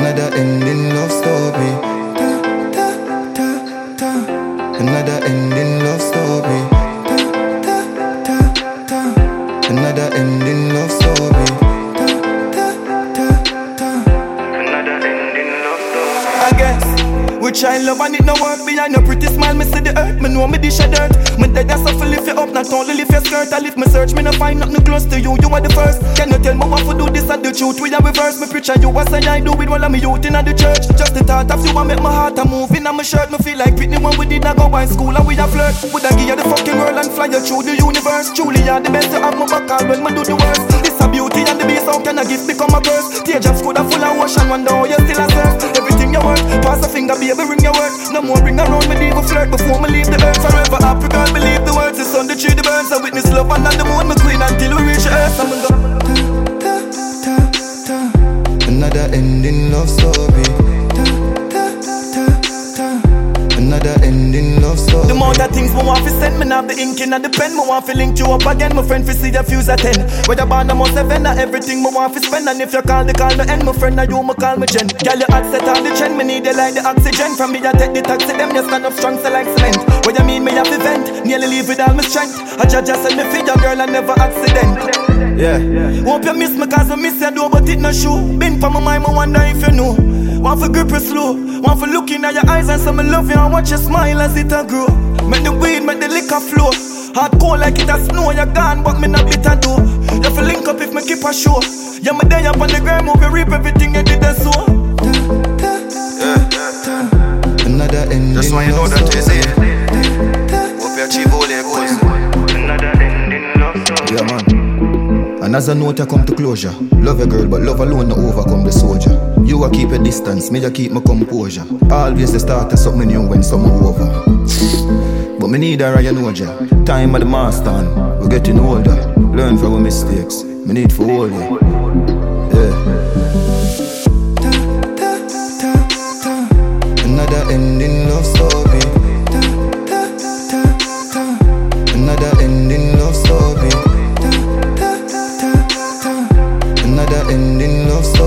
Another ending love story. Another ending love story. Another ending love story. Another ending love story. I guess we try love and it no work. Behind your pretty smile, me see the earth. Me know me dish a dirt. Me dead as a lift you up, not only lift your skirt. I lift me search, me no find nothing close to you. You are the first. Can you tell me what to do this and the truth? We are reverse. Me preach and you what say I do with all of me youth in the church. Just the thought of you and make my heart a move in my shirt. Me feel like Britney when we did not go by school and we a flirt. Would I give you the fucking world and fly you through the universe? Truly you're the best to have my back all when me do the worst. This a beauty and the beast, how can a gift become a curse? Teardrops could have full of ocean, wonder how you still a surf. Everything you want, pass a finger baby ring your word. No more ring around me leave a flirt before me leave the earth. Forever happy girl believe the words. The sun, the tree, the birds. I witness love and on the moon my queen until we reach the earth. I'm gonna go another ending love story. Another ending love story. The more that things me want to send, me have the ink in and the pen. Me want to link you up again. My friend fi see your fuse at 10. Whether born I must have everything me want to spend. And if you call the call no end, my friend, now you me call me Jen. Girl, you hot set on the trend. Me need you like the oxygen. From me I take the taxi, them you stand up strong so like cement. What you mean me have to vent? Nearly leave with all my strength. I just send me feed your girl and never accident. Yeah. Hope you miss me cause I miss you do, but it no show. Been for my mind, I wonder if you know. Want for grip you slow, want for looking at your eyes and say me love you and watch you smile as it a grow. Make the weed, make the liquor flow. Hard cold like it a snow, you gone but me not bitter do. You feel link up if me keep a show. Yeah, me day up on the ground, move you reap everything you did and so. Another ending. Just want you know that you say. Hope you achieve all your goals. Another ending love story. Yeah man. And as a note I come to closure. Love your girl but love alone no overcome the soldier. You a keep a distance, me a keep my composure. Always the start of something new when something over. But me need a Ryan Oja. Time of the master and we're getting older. Learn from our mistakes, me need for all you. Yeah. Another ending love story. Another ending love story. Another ending love story.